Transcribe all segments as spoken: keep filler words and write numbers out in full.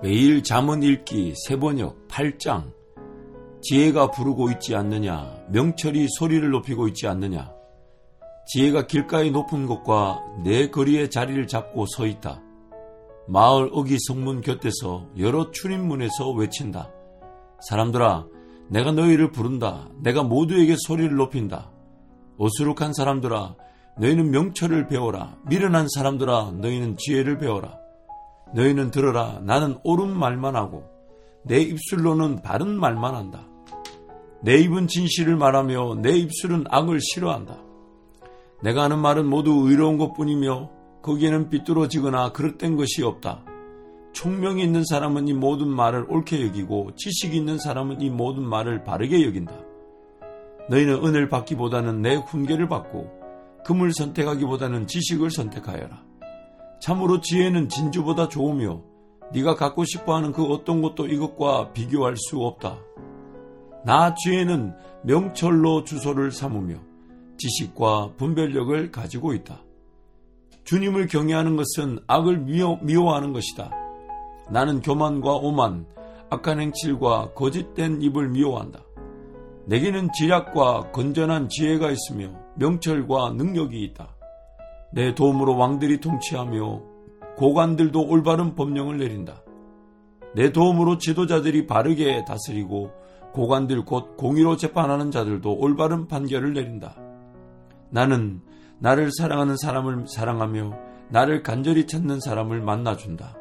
매일 잠언 읽기 세번역 팔 장. 지혜가 부르고 있지 않느냐, 명철이 소리를 높이고 있지 않느냐. 지혜가 길가의 높은 곳과 내 거리에 자리를 잡고 서 있다. 마을 어기 성문 곁에서 여러 출입문에서 외친다. 사람들아, 내가 너희를 부른다. 내가 모두에게 소리를 높인다. 어수룩한 사람들아, 너희는 명철을 배워라. 미련한 사람들아, 너희는 지혜를 배워라. 너희는 들어라. 나는 옳은 말만 하고 내 입술로는 바른 말만 한다. 내 입은 진실을 말하며 내 입술은 악을 싫어한다. 내가 하는 말은 모두 의로운 것뿐이며 거기에는 삐뚤어지거나 그릇된 것이 없다. 총명이 있는 사람은 이 모든 말을 옳게 여기고 지식이 있는 사람은 이 모든 말을 바르게 여긴다. 너희는 은혜를 받기보다는 내 훈계를 받고 금을 선택하기보다는 지식을 선택하여라. 참으로 지혜는 진주보다 좋으며 네가 갖고 싶어하는 그 어떤 것도 이것과 비교할 수 없다. 나 지혜는 명철로 주소를 삼으며 지식과 분별력을 가지고 있다. 주님을 경외하는 것은 악을 미워, 미워하는 것이다. 나는 교만과 오만, 악한 행실과 거짓된 입을 미워한다. 내게는 지략과 건전한 지혜가 있으며 명철과 능력이 있다. 내 도움으로 왕들이 통치하며 고관들도 올바른 법령을 내린다. 내 도움으로 지도자들이 바르게 다스리고 고관들 곧 공의로 재판하는 자들도 올바른 판결을 내린다. 나는 나를 사랑하는 사람을 사랑하며 나를 간절히 찾는 사람을 만나준다.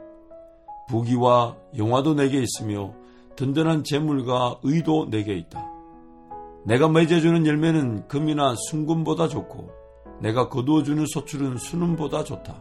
부귀와 영화도 내게 있으며 든든한 재물과 의도 내게 있다. 내가 맺어주는 열매는 금이나 순금보다 좋고 내가 거두어주는 소출은 순음보다 좋다.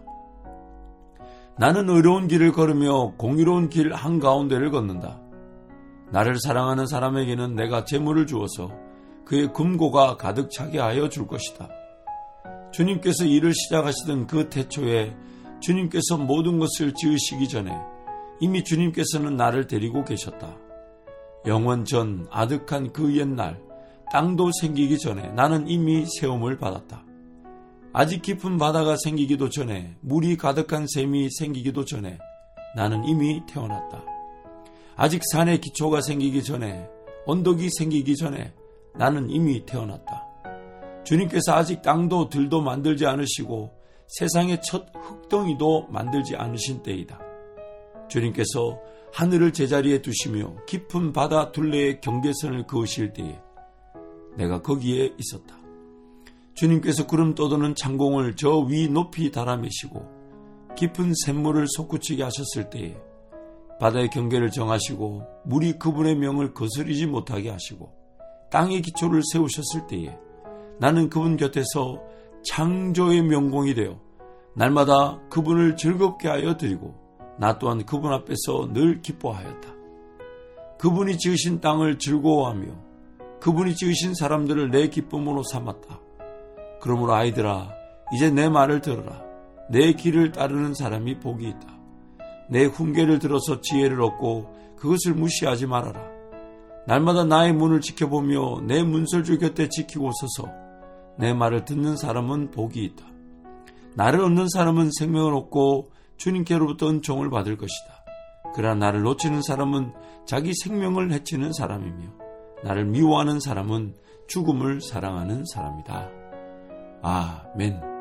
나는 의로운 길을 걸으며 공의로운 길 한가운데를 걷는다. 나를 사랑하는 사람에게는 내가 재물을 주어서 그의 금고가 가득 차게 하여 줄 것이다. 주님께서 일을 시작하시던 그 태초에 주님께서 모든 것을 지으시기 전에 이미 주님께서는 나를 데리고 계셨다. 영원 전 아득한 그 옛날 땅도 생기기 전에 나는 이미 세움을 받았다. 아직 깊은 바다가 생기기도 전에 물이 가득한 샘이 생기기도 전에 나는 이미 태어났다. 아직 산의 기초가 생기기 전에 언덕이 생기기 전에 나는 이미 태어났다. 주님께서 아직 땅도 들도 만들지 않으시고 세상의 첫 흙덩이도 만들지 않으신 때이다. 주님께서 하늘을 제자리에 두시며 깊은 바다 둘레의 경계선을 그으실 때에 내가 거기에 있었다. 주님께서 구름 떠도는 창공을 저 위 높이 달아매시고 깊은 샘물을 솟구치게 하셨을 때에 바다의 경계를 정하시고 물이 그분의 명을 거스르지 못하게 하시고 땅의 기초를 세우셨을 때에 나는 그분 곁에서 창조의 명공이 되어 날마다 그분을 즐겁게 하여 드리고 나 또한 그분 앞에서 늘 기뻐하였다. 그분이 지으신 땅을 즐거워하며 그분이 지으신 사람들을 내 기쁨으로 삼았다. 그러므로 아이들아, 이제 내 말을 들어라. 내 길을 따르는 사람이 복이 있다. 내 훈계를 들어서 지혜를 얻고 그것을 무시하지 말아라. 날마다 나의 문을 지켜보며 내 문설주 곁에 지키고 서서 내 말을 듣는 사람은 복이 있다. 나를 얻는 사람은 생명을 얻고 주님께로부터 은총을 받을 것이다. 그러나 나를 놓치는 사람은 자기 생명을 해치는 사람이며 나를 미워하는 사람은 죽음을 사랑하는 사람이다. 아멘.